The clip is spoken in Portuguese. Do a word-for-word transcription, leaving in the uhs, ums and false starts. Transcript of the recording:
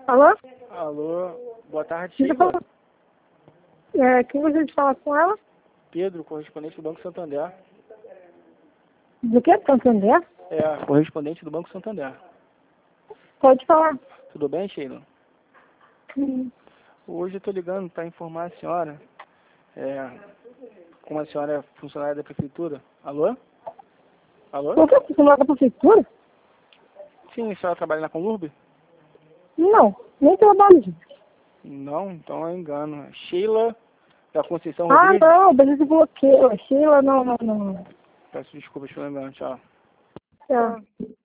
Alô? Alô, boa tarde, Deixa eu Sheila. falar. É, quem gostaria de falar com ela? Pedro, correspondente do Banco Santander. Do que? Santander? É, correspondente do Banco Santander. Pode falar. Tudo bem, Sheila? Hum. Hoje eu tô ligando para informar a senhora, é, como a senhora é funcionária da prefeitura. Alô? Alô? Por que você mora da prefeitura? Sim, a senhora trabalha na Conlurb? Não, nem trabalho, gente. Não, então é engano. Sheila da Conceição Ah, Rodrigues. não, mas você bloqueou. Sheila, não, não, não. Peço desculpas pelo engano, tchau. Tá.